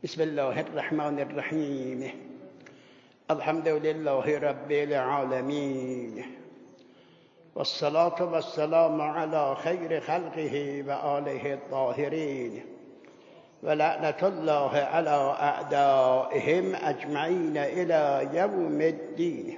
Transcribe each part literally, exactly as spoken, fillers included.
بسم الله الرحمن الرحیم. الحمد لله رب العالمین والصلاة والسلام على خیر خلقه و آله الطاهرین و لعنت الله على اعدائهم اجمعین الی یوم الدین.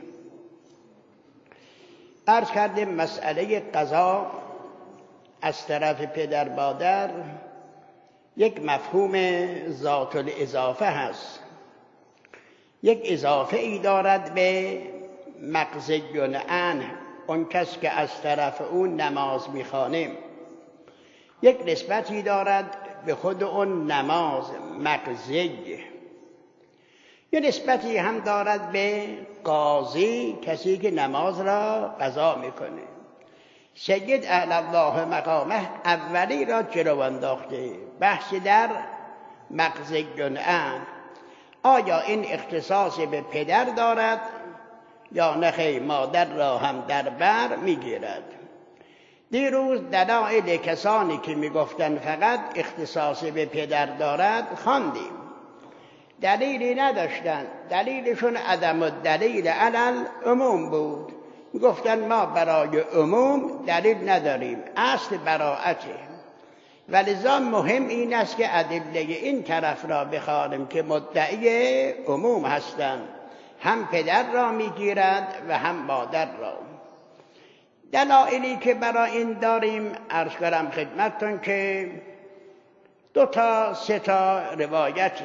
عرض کردیم مسئله قضا از طرف پدر مادر یک مفهوم ذات الاضافه هست، یک اضافه ای دارد به مقضی عنه، اون کس که از طرف اون نماز میخوانیم، یک نسبتی دارد به خود اون نماز مقضی، یه نسبتی هم دارد به قاضی، کسی که نماز را قضا میکنه. سید اعلی الله مقامه اولی را جلو انداخته، بحث در مقضی عنه، آیا این اختصاص به پدر دارد یا نخیر مادر را هم در بر میگیرد. دیروز دلایل کسانی که میگفتن فقط اختصاص به پدر دارد خواندیم، دلیلی نداشتن، دلیلشون عدم الدلیل علی العموم بود، گفتن ما برای عموم دلیل نداریم، اصل براعته. ولذا مهم این است که ادله این طرف را بخوانیم که مدعی عموم هستند، هم پدر را میگیرد و هم مادر را. دلایلی که برای این داریم عرض کنم خدمتتون که دو تا سه تا روایت.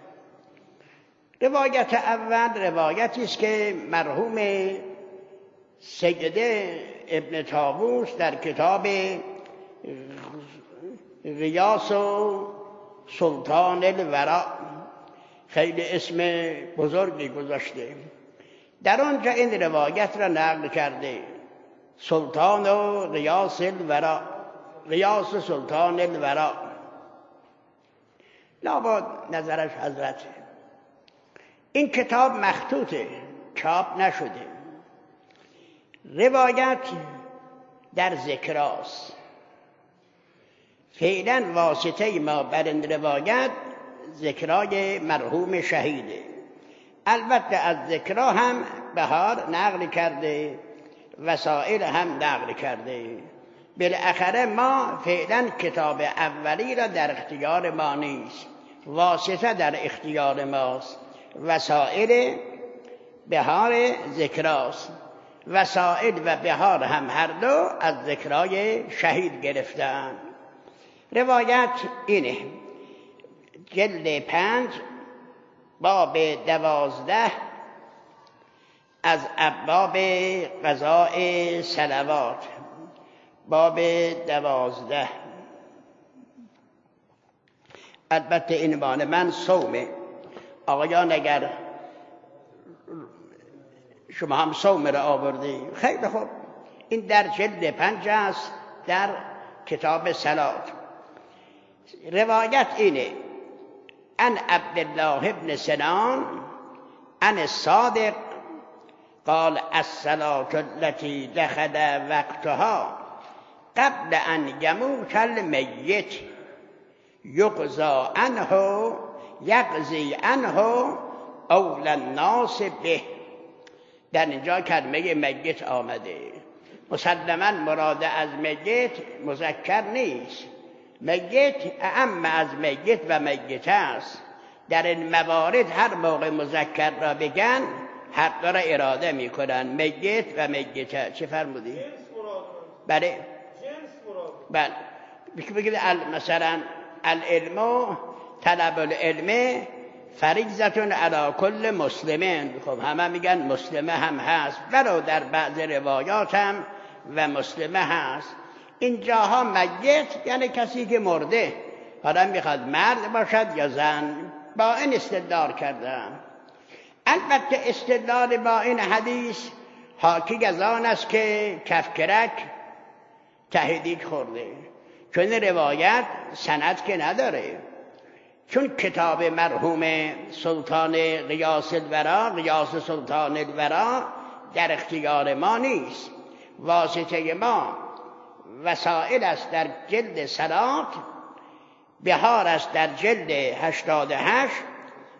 روایت اول روایتی است که مرحوم سیده ابن طاووس در کتاب غیاث و سلطان الورع، خیلی اسم بزرگی گذاشته، در آنجا این روایت را نقل کرده، سلطان و غیاث الورع، غیاث سلطان الورع، لابد نظرش حضرته. این کتاب مخطوطه، چاپ نشده. روایت در ذکراست، فعلا واسطه ما بر این روایت ذکرای مرحوم شهیده. البته از ذکرا هم بهار نقل کرده، وسائل هم نقل کرده. بالاخره ما فعلا کتاب اولی را در اختیار ما نیست، واسطه در اختیار ماست، وسائل بهار ذکراست. وسائل و بهار هم هر دو از ذکرای شهید گرفتن. روایت اینه، جلد پنج باب دوازده از ابواب قضاء صلوات، باب دوازده. البته این مال من صومه، آقایان اگر شما هم صوم را آوردی خیلی خوب، این در جلد پنج است در کتاب صلات. روایت اینه، ان عبدالله ابن سنان ان الصادق قال الصلاة التي دخل وقتها قبل ان يموت المیت یقضی عنه یقضی عنه اول الناس به. در اینجا کلمه میت آمده، مسلماً مراد از میت مذکر نیست، میت اعم از میت و میت است. در این موارد هر موقع مذکر را بگن حق را اراده میکنن، میت و میت. چه فرمودی؟ بله بله بگید مثلا العلم طلب العلم فریضتون علی کل مسلمین. خب همه میگن مسلمه هم هست، ولو در بعض روایات هم و مسلمه هست. اینجاها میت یعنی کسی که مرده، حالا میخواد مرد باشد یا زن، با این استدلال کردن. البته استدلال با این حدیث حاکی از آن است که کفکرک تهدید خورده، چون روایت سند که نداره، چون کتاب مرحوم سلطان غیاث الورع، غیاث سلطان الورع در اختیار ما نیست، واسطه ما وسائل است در جلد صلات، بهار است در جلد هشتاد و هشت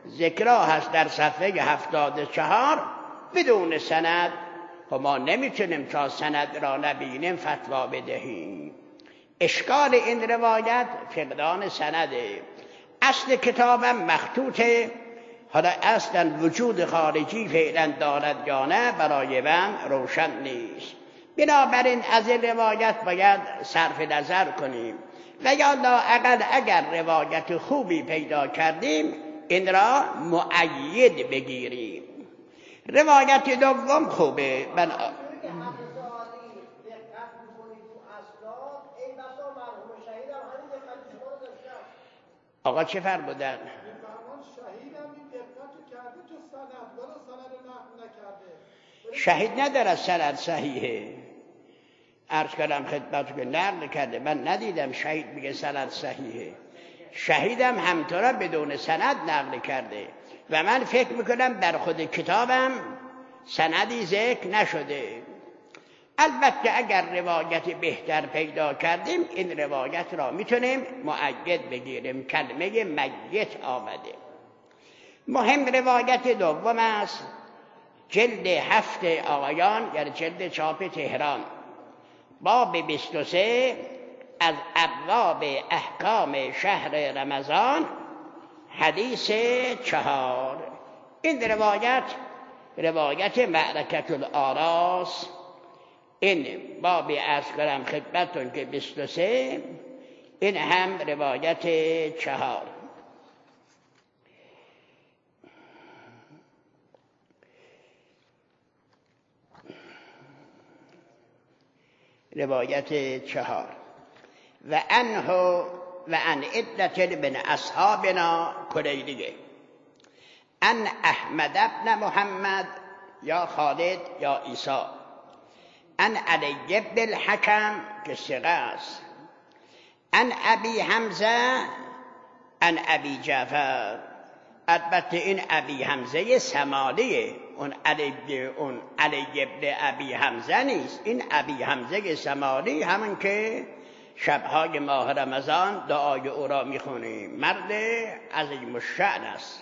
ذکرها هست در صفحه هفتاد و چهار بدون سند. و ما نمیتونیم تا سند را نبینیم فتوا بدهیم. اشکال این روایت فقدان سنده. اصل کتابم مخطوطه، حالا اصلا وجود خارجی فعلا دارد یا نه برای من روشن نیست. بنابراین از این روایت باید صرف نظر کنیم و یا لااقل اگر روایت خوبی پیدا کردیم این را مؤید بگیریم. روایت دوم خوبه. من آقا چه فرمودن؟ شهید نداره سند صحیحه. عرض کردم خدمت که نقل کرده، من ندیدم شهید میگه سند صحیحه. شهیدم همطورا بدون سند نقل کرده و من فکر میکنم در خود کتابم سندی ذکر نشده. البته اگر روایت بهتر پیدا کردیم این روایت را میتونیم مؤید بگیریم. کلمه میت آمده. مهم روایت دوم است. جلد هفت آقایان، یعنی جلد چاپ تهران، باب بیست و سه از ابواب احکام شهر رمضان، حدیث چهار. این روایت روایت معرکة الاراس. این باب عرض کنم خدمتتون که بیست و سه، این هم روایت چهار. روایت چهار. و عنه و عن عدة من اصحابنا کلیلیه ان احمد ابن محمد یا خالد یا عیسی ان علی بن الحکم که ثقه است، ان ابی حمزه ان ابی جعفر. البته این ابی حمزه سمالیه، اون علی اون علی ابن ابی حمزه نیست. این ابی حمزه سمالی همون که شبهای ماه رمضان دعای او را میخونیم، مرد عظیم الشأن است.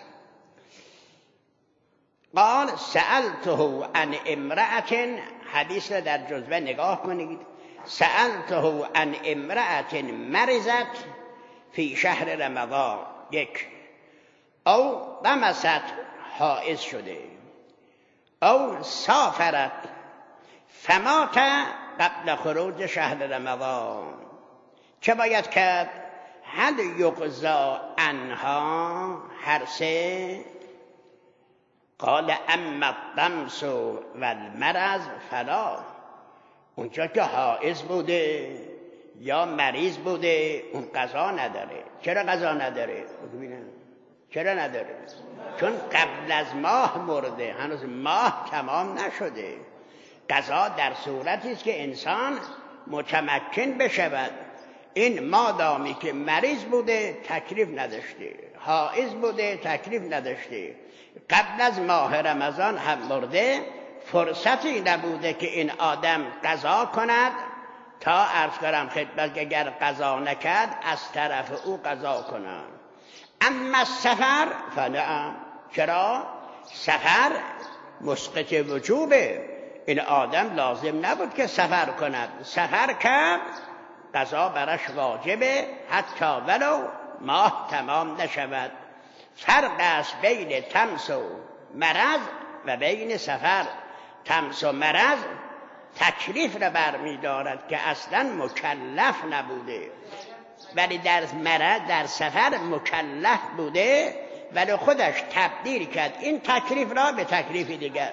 قال سألته عن امرأة، حدیث را در جزوه نگاه کنید. سألته عن امرأة مرضت فی شهر رمضان، یک، او طمست حائض شده، او سافرت فمات قبل خروج شهر رمضان، چه باید کرد؟ هل یقضا عنها هر سه؟ قال اما الطمس و المرض فلا. اونجا که حائض بوده یا مریض بوده اون قضا نداره. چرا قضا نداره؟ چرا نداره؟ چون قبل از ماه مرده، هنوز ماه تمام نشده. قضا در صورتی است که انسان متمکن بشود. این مادامی که مریض بوده تکلیف نداشته، حائض بوده تکلیف نداشته، قبل از ماه رمضان هم مرده، فرصتی نبوده که این آدم قضا کند تا عرض کنم خدمت که اگر قضا نکرد از طرف او قضا کنند. اما سفر فنعم. چرا؟ سفر مسقط وجوبه. این آدم لازم نبود که سفر کند، سفر کرد قضا برش واجبه حتی ولو ماه تمام نشود. فرق است بین تمس و مرض و بین سفر. تمس و مرض تکلیف را برمی دارد که اصلا مکلف نبوده، ولی در مرض در سفر مکلف بوده ولی خودش تبدیل کرد این تکلیف را به تکلیف دیگر.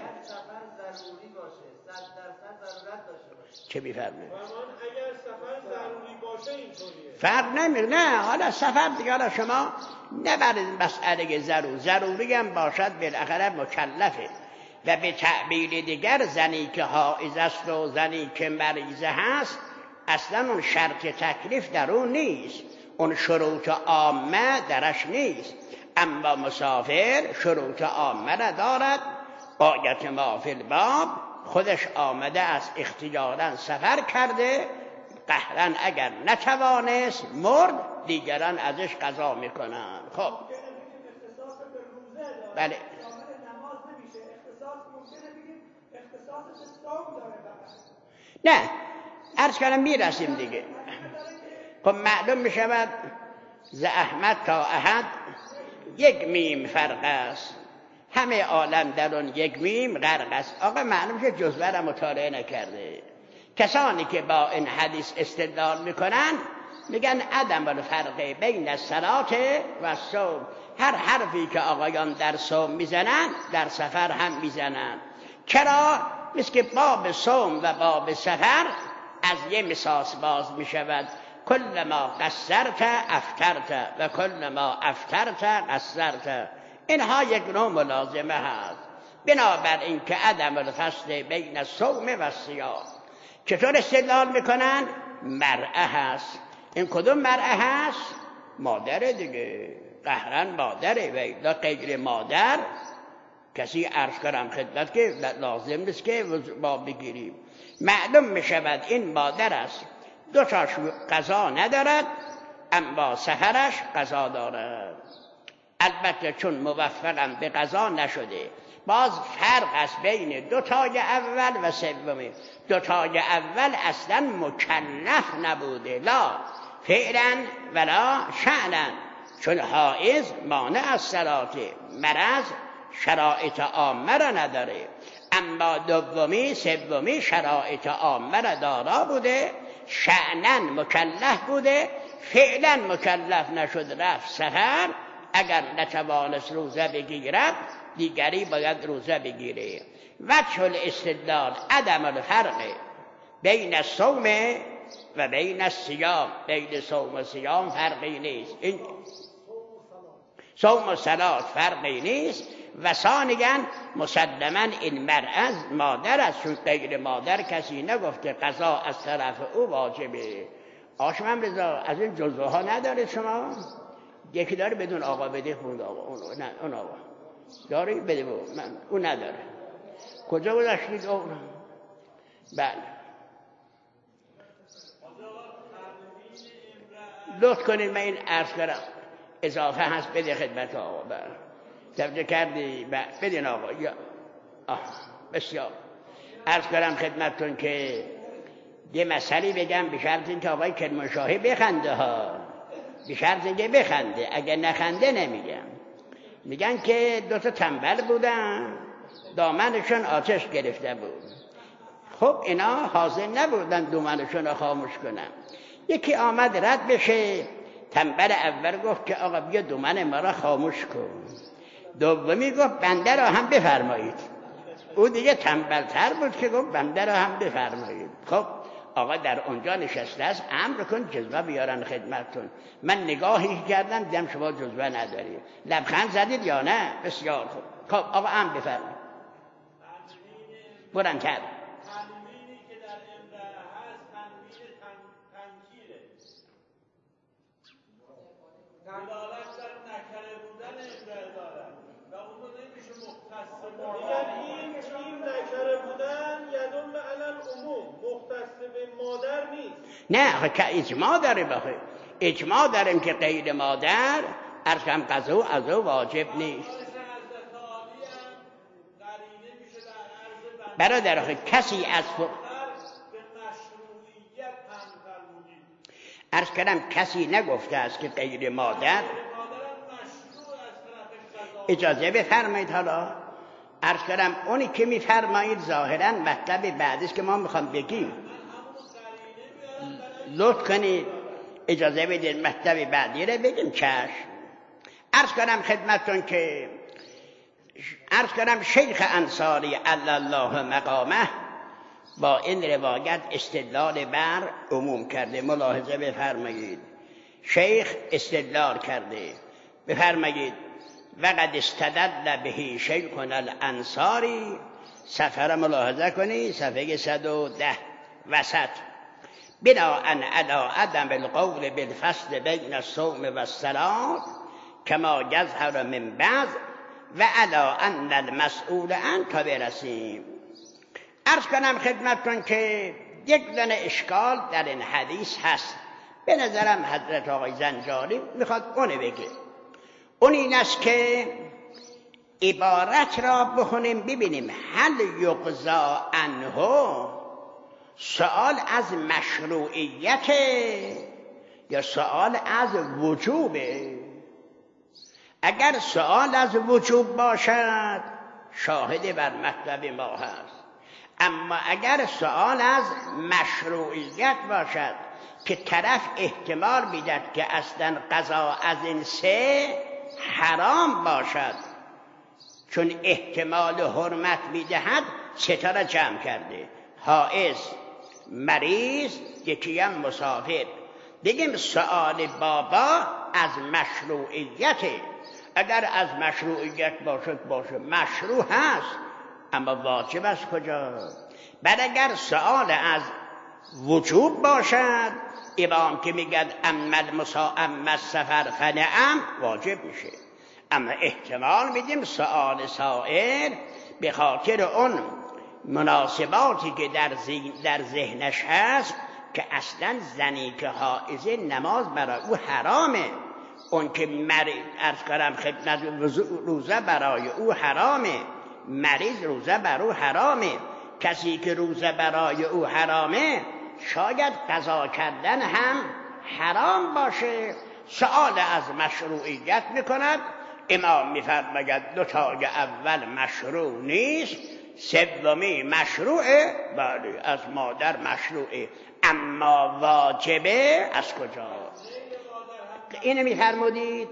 چه می‌فرمایید؟ اگر سفر ضروری باشه اینطوریه. فرق نمی‌کنه. نه حالا سفر دیگه حالا شما نبرید مسئله ضرور ضروری هم باشد بالاخره مکلفه. و به تعبیر دیگر زنی که حائض است و زنی که مریضه هست اصلا اون شرط تکلیف در اون نیست، اون شروط عامه درش نیست. اما مسافر شروط عامه را دارد. آیت ما فی الباب خودش آمده است اختیاراً سفر کرده، قهراً اگر نتوانست مرد دیگران ازش قضا میکنن. خب بله نماز نمیشه اختصاص ممکنه بگیم اختصاص صوم داره فقط نه عرض کردم میرسیم دیگه. خب معلوم میشود ز احمد تا احد یک میم فرق است، همه عالم در اون یک میم غرق است. آقا معلوم میشه جزوه را مطالعه نکرده. کسانی که با این حدیث استدلال میکنن میگن عدم الفرق بین الصلات و الصوم، هر حرفی که آقایان در صوم میزنن در سفر هم میزنن. چرا؟ مثل که باب صوم و باب سفر از یه مساس باز میشود. کل ما قصرت افطرت و کل ما افطرت قصرت، اینها یک نوع ملازمه هست. بنابراین که عدم الفصل بین الصوم و الصیام چطور استدلال میکنن؟ مرأه هست. این کدوم مرأه هست؟ مادره دیگه، قهرن مادره. و غیر مادر کسی عرض کنم خدمت که لازم نیست که ما بگیریم. معلوم میشود این مادر است، دو تاش قضا ندارد اما سحرش قضا دارد. البته چون موفقم به قضا نشده، باز فرق است بین دو تای اول و سومی. دو تای اول اصلا مکلف نبوده، لا فعلا ولا شأنا، چون حائض مانع از صلات، مرض شرایط عامه را نداره. اما دومی سومی شرایط عامه را دارا بوده، شأنا مکلف بوده، فعلا مکلف نشد، رفت سفر. اگر نتوانست روزه بگیرد دیگری باید روزه بگیره. وجه الاستدلال عدم الفرق بین الصوم و بین الصیام. بین صوم و صیام فرقی نیست، این صوم و صلات فرقی نیست. و ثانیاً مسلماً این مرأة مادر است، چون غیر مادر کسی نگفته قضا از طرف او واجبه. آشمم رضا از این جزوه ها نداره شما؟ یکی داره بدون آقا بده خوند آقا، اون, اون آقا داری بده بود، من اون نداره. کجا گذاشتید اون؟ بله لطف کنید من این عرض کنم اضافه هست بده خدمت آقا. بله توجه کردی؟ بدین آقا. یا آه بسیار عرض کنم خدمتتون که یه مسئله بگم، به شرط اینکه آقای کرمانشاهی بخنده ها، به شرط اینکه بخنده، اگر نخنده نمیگم. میگن که دو تا تنبل بودن دامنشون آتش گرفته بود. خب اینا حاضر نبودن دامنشون رو خاموش کنن. یکی آمد رد بشه، تنبل اول گفت که آقا بیا دامن ما را خاموش کن. دومی گفت بنده را هم بفرمایید. او دیگه تنبل‌تر بود که گفت بنده را هم بفرمایید. خب آقا در اونجا نشسته است، امر کن جزوه بیارن خدمتتون. من نگاهی کردم دیدم شما جزوه ندارید. لبخند زدید یا نه؟ بسیار خوب. خب آقا امر بفرمایید. بلندتر. تنوینی که در امرأه هست تنوین تنکیره، دلالت بر نکره بودن امرأه دارد و اون رو نمیشه مختص بود. یعنی این این نکره بودن یدل علی العموم، مختص به مادر نیست. نه که اجماع داره، بخیر اجماع داریم که غیر مادر ارکم قضا از او واجب نیست. برادر کسی از عرض کردم کسی نگفته است که غیر مادر. اجازه بفرمایید حالا عرض کردم اونی که میفرمایید ظاهرا مطلب بعدیست که ما میخوام بگیم. لطف کنید اجازه بدید مطلب بعدی رو بگیم. چشم. عرض کردم خدمتتون که عرض کردم شیخ انصاری علی الله مقامه با این روایت استدلال بر عموم کرده. ملاحظه بفرمایید شیخ استدلال کرده. بفرمایید وقد استدل به شیخنا الانصاری، صفحه ملاحظه کنید صفحه صد و ده وسط. بناءً علی عدم القول بالفصل بین الصوم و الصلاة کما یظهر من بعض و علی ان المسئول عنه تا برسیم. عرض کنم خدمتتون که یک دونه اشکال در این حدیث هست. به نظرم حضرت آقای زنجانی میخواد اونه بگه. اون این است که عبارت را بخونیم ببینیم هل یقضا عنه سوال از مشروعیت یا سوال از وجوبه. اگر سوال از وجوب باشد شاهد بر مطلب ما هست، اما اگر سوال از مشروعیت باشد که طرف احتمال میدهد که اصلا قضا از این سه حرام باشد، چون احتمال حرمت میدهد سه تا را جمع کرده، حائض، مریض، یکی هم مسافر. بگیم سوال بابا از مشروعیته. اگر از مشروعیت باشد باشه مشروع هست، اما واجب از کجا؟ بعد اگر سوال از وجوب باشد، امام که میگد اما المسا اما السفر فنعم واجب میشه. اما احتمال میدیم سوال سائر به خاطر اون مناسباتی که در در ذهنش هست که اصلا زنی که حائضه نماز برای او حرامه، اون که مریض عرض کنم خدمت روزه برای او حرامه، مریض روزه برای او حرامه. کسی که روزه برای او حرامه شاید قضا کردن هم حرام باشه. سؤال از مشروعیت میکند، امام میفرماید دو تای اول مشروع نیست، سومی مشروعه، بله از مادر مشروعه، اما واجبه از کجا؟ اینو میفرمودید؟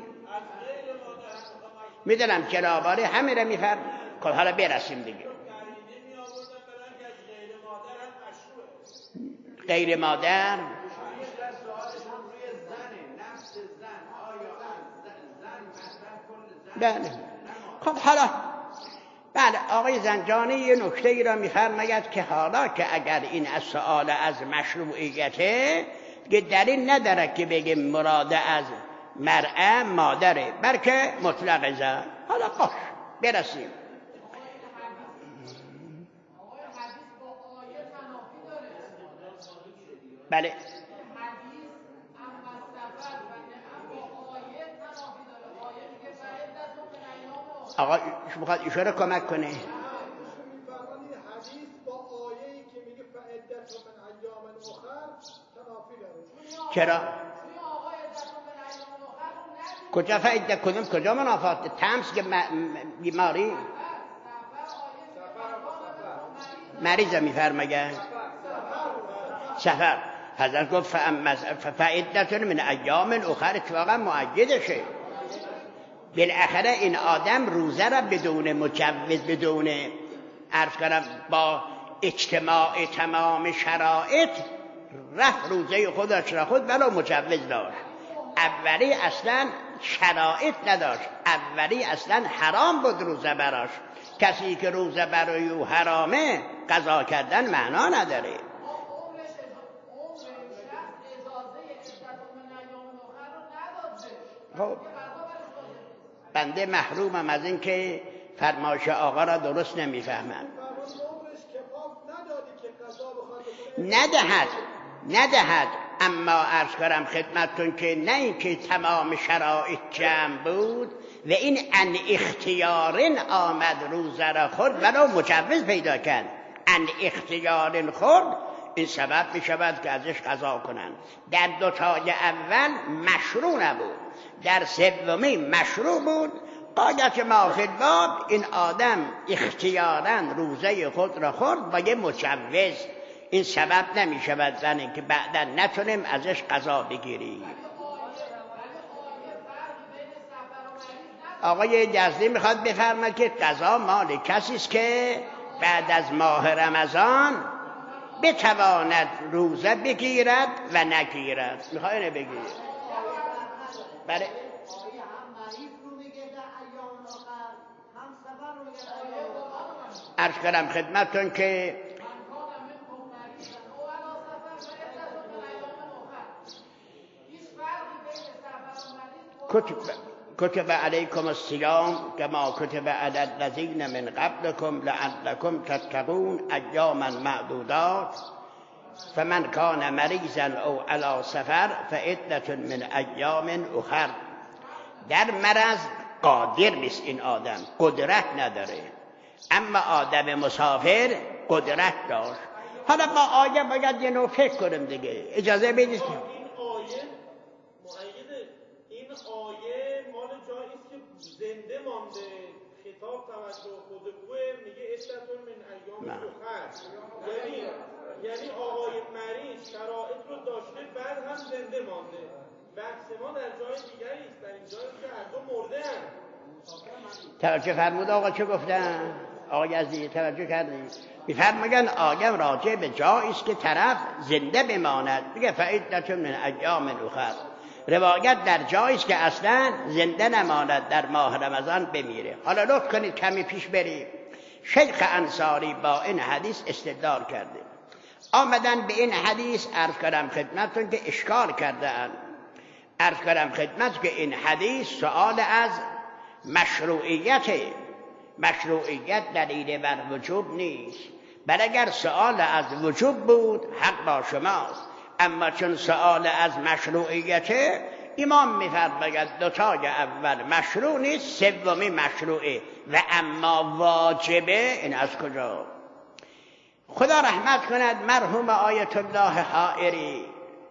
میدونم جنابالی همه رو میفرم. خب حالا برسیم دیگه. غیر مادر بله. خب حالا بله آقای زنجانی یه نکته ای را میفرماید که حالا که اگر این از سؤال از مشروعیته که دلیل نداره که بگیم مراد از مرأة مادره، بلکه مطلق زن. حالا باش برسیم. بله آقا میخواد اشاره کمک کنه. حدیث با آیه‌ای که میگه فعدت من ایام اخر تنافی داره. چرا؟ کجا فعدت کدوم کجا منافات؟ تمس که بیماری مریض میفرماید سفر. حضرت گفت فعدت من ایام اخر اتفاقا مؤیدشه. بالاخره این آدم روزه را بدون مجوز، بدون عرض کنم با اجتماع تمام شرایط رفت روزه خودش را خود ولو مجوز داشت. اولی اصلا شرایط نداشت، اولی اصلا حرام بود روزه براش. کسی که روزه برای او حرامه قضا کردن معنا نداره. خب بنده محرومم از این که فرمایش آقا را درست نمیفهمم. ندهد ندهد اما عرض کنم خدمتتون که نه اینکه تمام شرایط جمع بود و این ان اختیارن آمد روزه را خورد ولو مجوز پیدا کرد، ان اختیارن خورد، این سبب می شود که ازش قضا کنند. در دو تای اول مشروع نبود، در سومی مشروع بود. قاعدت ما فی الباب این آدم اختیاراً روزه خود را خورد با یه مجوز. این سبب نمی شود زنی که بعدا نتونیم ازش قضا بگیریم. آقای جزلی میخواد بفرماید که قضا مال کسی است که بعد از ماه رمضان بتواند روزه بگیرد و نگیرد. میخواد اینو بگیرد. بله عرض کنم خدمتتون که کتب کتب علیکم الصیام کما کتب علی الذین من قبلکم لعلکم تتقون ایاما معدودات فمن کان مریضا او علی سفر فعدة من ایام اخر. در مرض قادر نیست این آدم، قدرت نداره. اما آدم مسافر قدرت داشت. حالا با آیه باید یه نوع فکر کنیم دیگه. اجازه بدید. این آیه مؤیده، این آیه مال جایی است که زنده مانده، خطاب توجه خود اوه، میگه عدتون من ایام اخر. یعنی یعنی آقای مریض شرایط رو داشته بعد هم زنده مانده. بحث ما در جای دیگری است، در این جایی که هر دو مرده هم. توجه فرمود آقا چه گفتن؟ آقای عزیز توجه کردید؟ میفرمایند آیه راجع به جایی است که طرف زنده بماند، میگه فعدة من ایام اخر. روایت در جایی است که اصلا زنده نماند، در ماه رمضان بمیره. حالا لطف کنید کمی پیش بریم. شیخ انصاری با این حدیث استدلال کرده. آمدن به این حدیث عرض کردم خدمتتون که اشکال کرده اند. عرض کردم خدمت که این حدیث سؤال از مشروعیت مشروعیت دلیل بر وجوب نیست، بل اگر سؤال از وجوب بود حق با شماست، اما چون سؤال از مشروعیت، امام می‌فرماید دوتای اول مشروع نیست، سومی مشروعه و اما واجبه. این از کجا؟ خدا رحمت کند مرحوم آیت الله حائری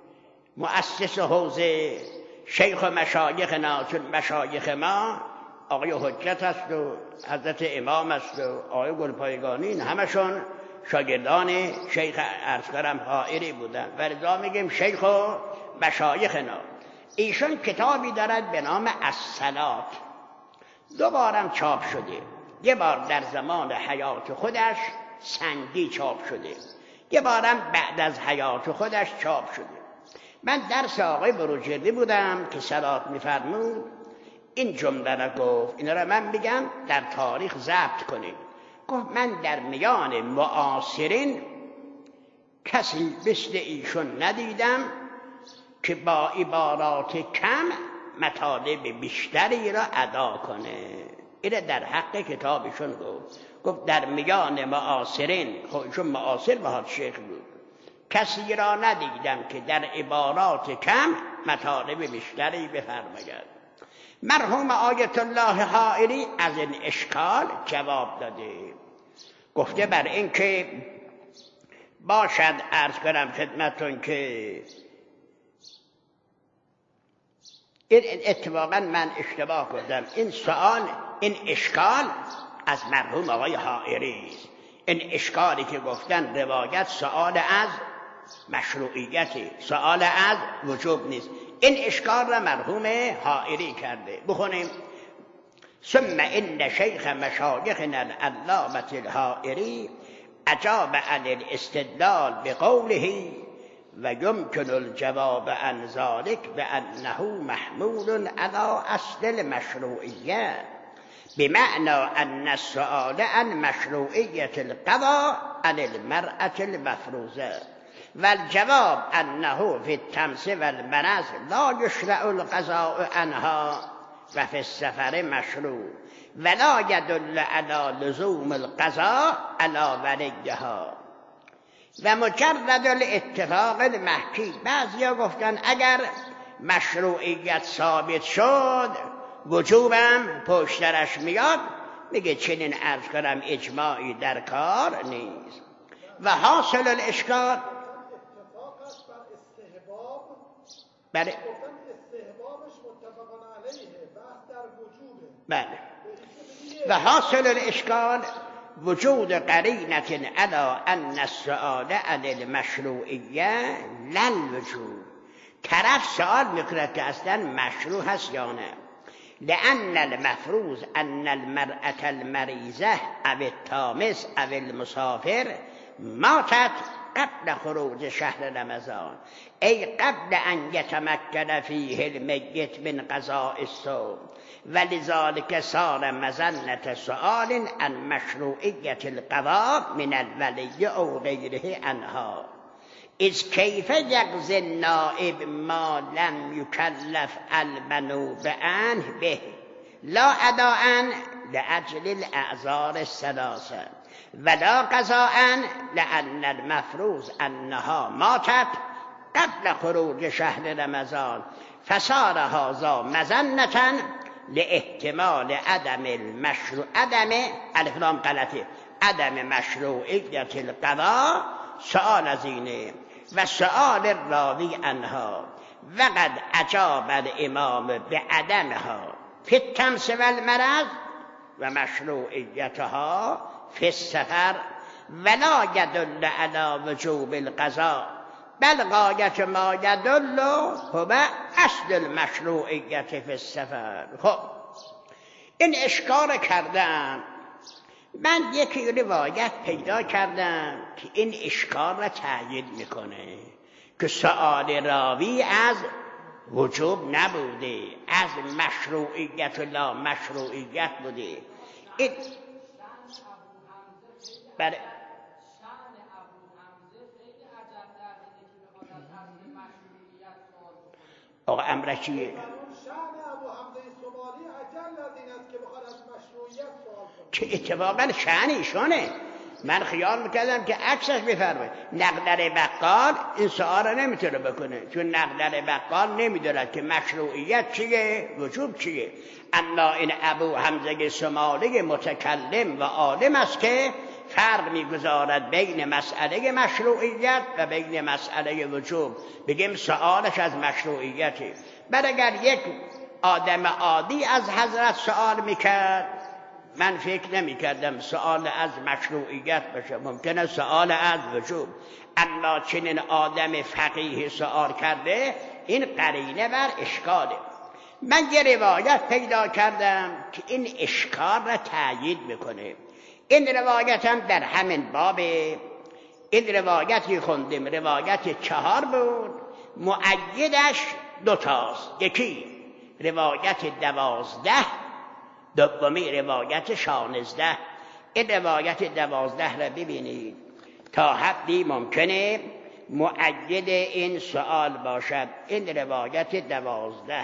مؤسس حوزه، شیخ و مشایخنا، چون مشایخ ما آقای حجت است و حضرت امام است و آقای گلپایگانی، این همشون شاگردان شیخ ارسکرم حائری بودن و لذا میگیم شیخ و مشایخنا. ایشون کتابی دارد به نام الصلات، دو بارم چاپ شده. یه بار در زمان حیات خودش سنگی چاپ شده، یه بارم بعد از حیات خودش چاپ شده. من درس آقای بروجردی بودم که صلات میفرمود، این جمله را گفت. این را من میگم در تاریخ ضبط کنید. گفت من در میان معاصرین کسی مثل ایشون ندیدم که با عبارات کم مطالب بیشتری را ادا کنه. این در حق کتابشون گفت. گفت در میان معاصرین، خب ایشون معاصر با شیخ بود، کسی را ندیدم که در عبارات کم مطالب بیشتری بفرماید. مرحوم آیت الله حائری از این اشکال جواب داده، گفته بر این که باشد عرض کنم خدمتون که این اتفاقا من اشتباه کردم، این سوال، این اشکال از مرحوم آقای حائری است. این اشکالی که گفتن روایت سوال از مشروعیتی، سوال از وجوب نیست. این اشکال را مرحوم حائری کرده. بخونیم: ثم ان شیخ مشایخنا العلامة الحائری اجاب عن الاستدلال بقوله و يمكن الجواب عن ذلك بأنه محمول على اصل المشروعیه بمعنى ان السؤال عن مشروعیة القضاء عن المرأة المفروضة والجواب أنه في التمس والمرض لا يشرع القضاء عنها وفي السفر مشروع ولا يدل على لزوم القضاء على وليها و مجرد الاتفاق المحکی. بعضیا گفتن اگر مشروعیت ثابت شد وجوبم پشترش میاد. میگه چنین عرض کنم اجماعی در کار نیست. و حاصل الاشکال بله استحبابش متفق علیه، بحث در وجوبه. بله. و حاصل الاشکال وجود قرینة علی ان السؤال عن المشروعیه لا الوجوب. طرف سؤال میکنه که اصلا مشروع هست یا نه. لأن المفروض أن المرأة المريضة أو التامس أو المسافر ماتت قبل خروج شهر رمضان، أي قبل أن يتمكن فيه الميت من قضاء الصوم، ولذلك صار مظنة سؤال عن مشروعية القضاء من الولي أو غيره عنها. إذ كيف يقضي النائب ما لم يكلف المنوب عنه به لا أداء لأجل الأعذار الثلاثة ولا قضاء لأن المفروض أنها ماتت قبل خروج شهر رمضان فصار هذا مظنة لاحتمال عدم المشروع عدم الف لام غلطه عدم مشروعیت القضاء سؤال از اینه و سؤال راوی عنها وقد اجاب الامام بعدمها فی التمس والمرض و مشروعیتها فی السفر ولا يدل على وجوب القضاء بل غایت ما يدل هو اصل المشروعیت فی السفر. خب این اشکال کردن، من یک روایت پیدا کردم که این اشکال را تأیید میکنه که سؤال راوی از وجوب نبوده، از مشروعیت و لا مشروعیت بوده. این بله آقا امره چیه؟ که اتفاقا شأن ایشونه. من خیال میکردم که عکسش بفرمایید. نقدر بقال این سؤال رو نمیتونه بکنه، چون نقدر بقال نمیدونه که مشروعیت چیه وجوب چیه. اما این ابو حمزه سمالی متکلم و عالم است که فرق میگذارد بین مسئله مشروعیت و بین مسئله وجوب. بگیم سؤالش از مشروعیتی. بل اگر یک آدم عادی از حضرت سؤال میکرد، من فکر نمی کردم سؤال از مشروعیت باشه، ممکنه سؤال از وجوب. اما چنین آدم فقیه سؤال کرده، این قرینه بر اشکاله. من یه روایت پیدا کردم که این اشکال را تأیید میکنه. این روایت هم در همین باب، این روایتی خوندیم روایت چهار بود، مؤیدش دوتاست. یکی روایت دوازده، دومی روایت شانزده. این روایت دوازده را ببینید، تا حدی ممکنه مؤید این سؤال باشد. این روایت دوازده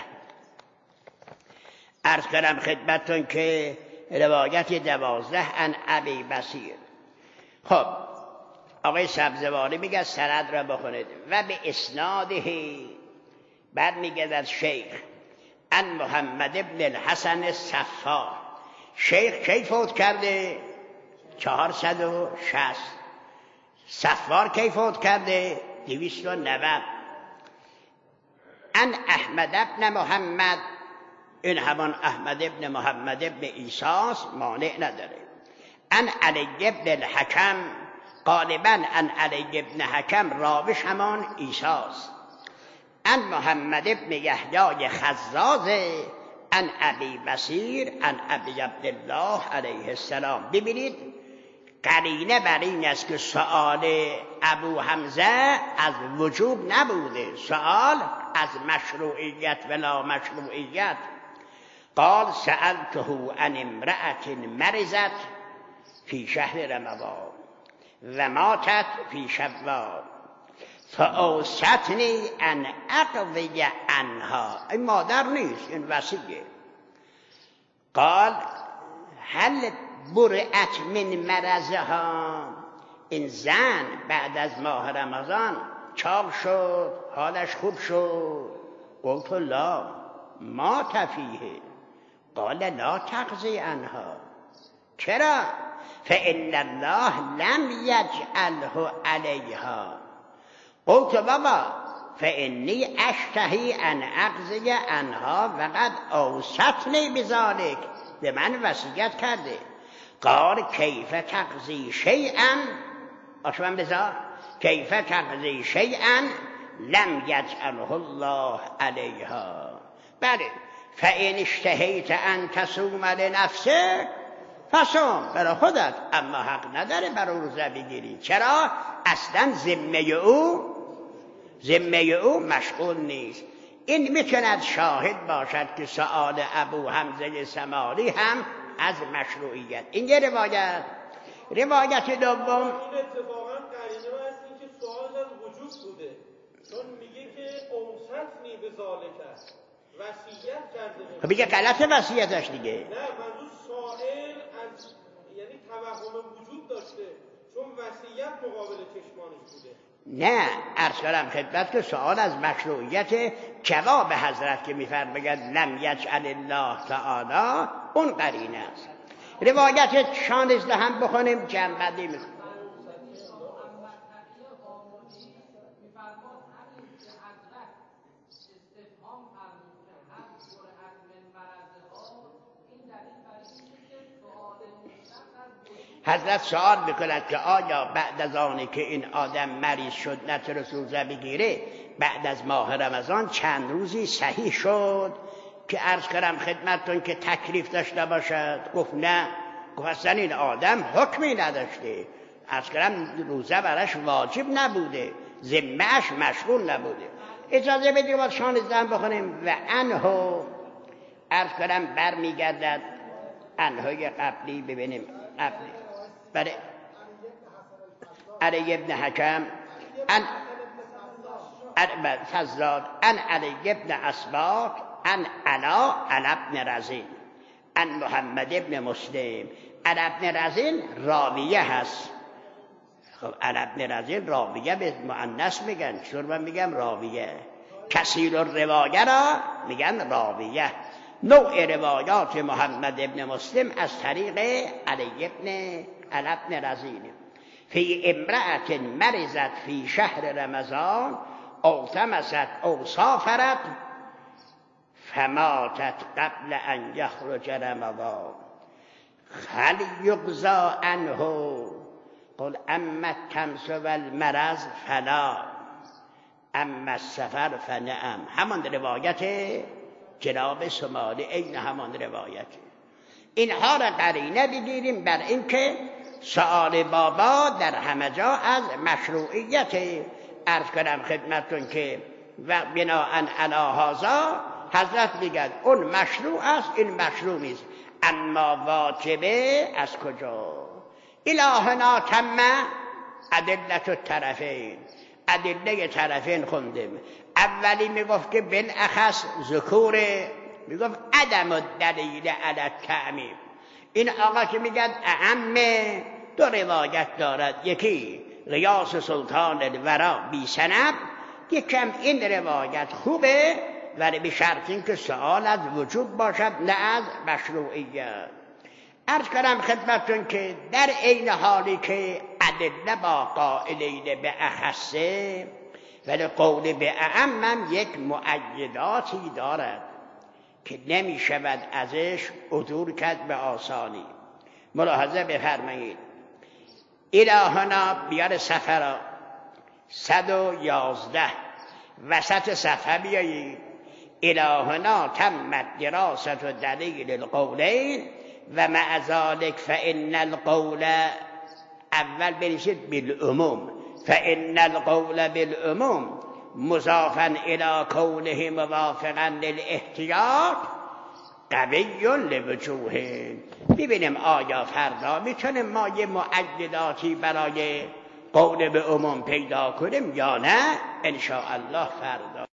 عرض کنم خدمتتون که روایت دوازده عن ابی بصیر. خب آقای سبزواری میگه سند را بخونید و به اسناده، بعد میگه از شیخ ان محمد ابن الحسن الصفار. شیخ کی فوت کرده؟ چهارصد و شصت. صفار کی فوت کرده؟ دویست و نود. ان احمد ابن محمد، این همان احمد ابن محمد ابن ایساس، مانع نداره. ان علی ابن الحکم، غالبا ان علی ابن حکم راوش همان ایساس. ان محمد ابن یحیی خزاز ان ابی بصیر ان ابی عبدالله علیه السلام. ببینید قرینه بر این است که سؤال ابو حمزه از وجوب نبوده، سؤال از مشروعیت و لا مشروعیت. قال سألته عن امرأة مرضت فی شهر رمضان و ماتت فی شوال فاوصتنی ان اقضی عنها. این مادر نیست، این وصیه. قال هل برئت من مرضها، این زن بعد از ماه رمضان چاق شد، حالش خوب شد. قلت لا ما تفیه. قال لا تقضی عنها. چرا؟ فإن الله لم یجعله علیها. قلت بابا فإنی اشتهی ان اقضی عنها وقد اوصتنی بذلک، به من وصیت کرده. قال کیف تقضی شیئا، آشوان بذار، کیف تقضی شیئا لم یجعله الله علیها. بله فإن اشتهیت ان تصوم لنفسک فصوم، برای خودت، اما حق نداره برای روزه بگیری. چرا؟ اصلا ذمه او ذمه او مشغول نیست. این میتواند شاهد باشد که سؤال ابو حمزه سمالی هم از مشروعیت. این یه روایت. روایت دوم، این اتفاقا قرینه هست این که سؤال از وجود بوده، چون میگه که اوصتنی بذالک، وصیت کرده. خب میگه غلط وصیتش دیگه. نه منظور سائل از، یعنی توهم وجود داشته، چون وصیت مقابل چشمانش بوده. نه، عرض کردم خدمت که سوال از مشروعیت جواب حضرت که میفرماید لم یجعل الله تعالی، اون قرینه است. روایت شانزده هم بخونیم جنبندی میکنیم. حضرت سوال میکند که آیا بعد از آنی که این آدم مریض شد نتونست روزه بگیره بعد از ماه رمضان چند روزی صحیح شد که عرض کردم خدمتتون که تکلیف داشته باشد؟ گفت نه. گفت اصلا این آدم حکمی نداشته، عرض کردم روزه براش واجب نبوده، ذمه‌اش مشغول نبوده. اجازه بدید باید شانزده هم بخونیم. و انهو عرض کردم برمیگردد انهای قبلی، ببینیم قبلی برای علی ابن حکم ان فزاد ان علی ابن اسباط ان علا علی ابن رزین ان محمد ابن مسلم. علی ابن رزین راویه هست. خب علی ابن رزین راویه به مؤنث میگن، چون من میگم راویه. کثیر الروایه را میگن راویه. نوع روایات محمد ابن مسلم از طریق علی ابن علی ابن رزین. فی امرأت مرضت فی شهر رمضان او تمست او سافرت فماتت قبل ان یخرج رمضان هل یقضی عنه قل اما التمس والمرض فلا اما السفر فنعم. همان روایت جناب سمالی، این همان روایت. اینها را قرینه بگیریم بر اینکه سؤال بابا در همه جا از مشروعیت. عرض کنم خدمتتون که و بناءً علی هذا حضرت میگن اون مشروع است، این مشروع نیست. اما واجبه از کجا؟ الهنا تم ادلت الطرفین، ادله طرفین خوندیم. اولی میگفت که بالاخص ذکوره، میگفت عدم الدلیل علی التعمیم. این آقا که میگن اعم دو روایت دارد، یکی غیاث سلطان الورا بی سند، یکم این روایت خوبه ولی به شرط اینکه سؤال از وجوب باشد نه از مشروعیت. عرض کردم خدمتتون که در این حالی که ادله با قائلین به اخصه ولی قول به اعم هم یک مؤیداتی دارد که نمی شود ازش عدول کرد به آسانی. ملاحظه بفرمایید. الهنا بیار سفر صد و یازده وسط صفحه بیایید. الهنا تمت دراسة دلیل القولین و مع ذلك فإن القول اول بنویسید بالعموم، فإن القول بالعموم مضافا الى كونه موافقا للاحتیاط قوی لوجوه. ببینیم آیا فردا میتونیم ما یه معدلاتی برای قول به عموم پیدا کنیم یا نه. ان شاء الله فردا